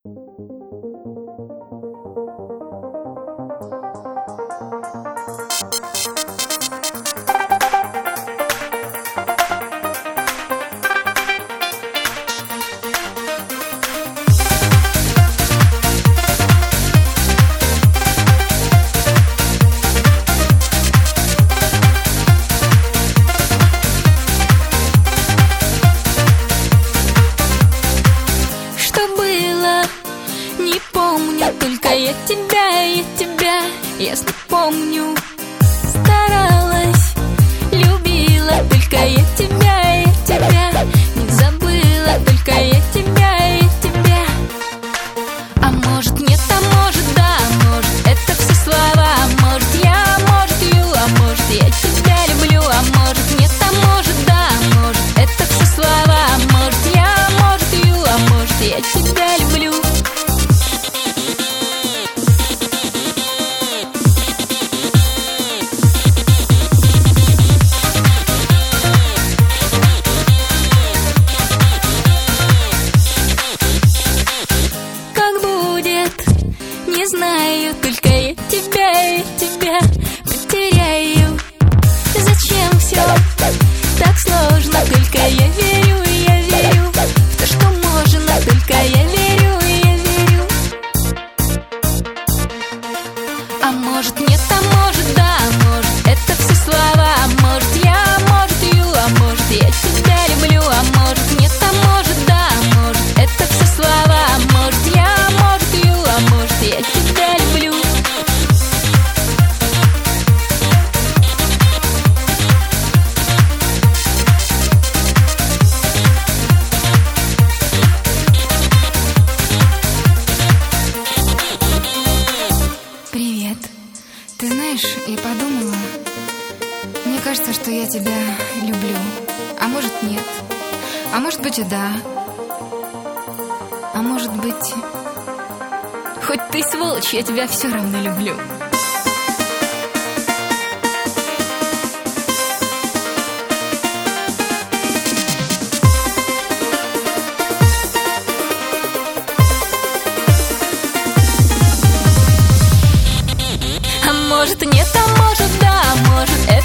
Только я тебя ясно помню. Старалась, любила, только я тебя не забыла, только я тебя. А может нет, а может да, может это все слова. Может я, может ю, а может я тебя люблю. А может нет, а может да, может это все слова. Может я, может ю, а может я тебя люблю. Не знаю, только я тебя потеряю. Зачем все так сложно? Только я верю в то, что можно. Только я верю. А может нет, а может да, может это все слова. Может я, может ю, а может я тебя люблю. А может нет, а может да, может это все слова. Может я, может ю, а может я тебя люблю. Привет. Ты знаешь, я подумала, мне кажется, что я тебя люблю. А может нет. А может быть и да. А может быть... Хоть ты сволочь, я тебя все равно люблю. А может нет, а может да, может это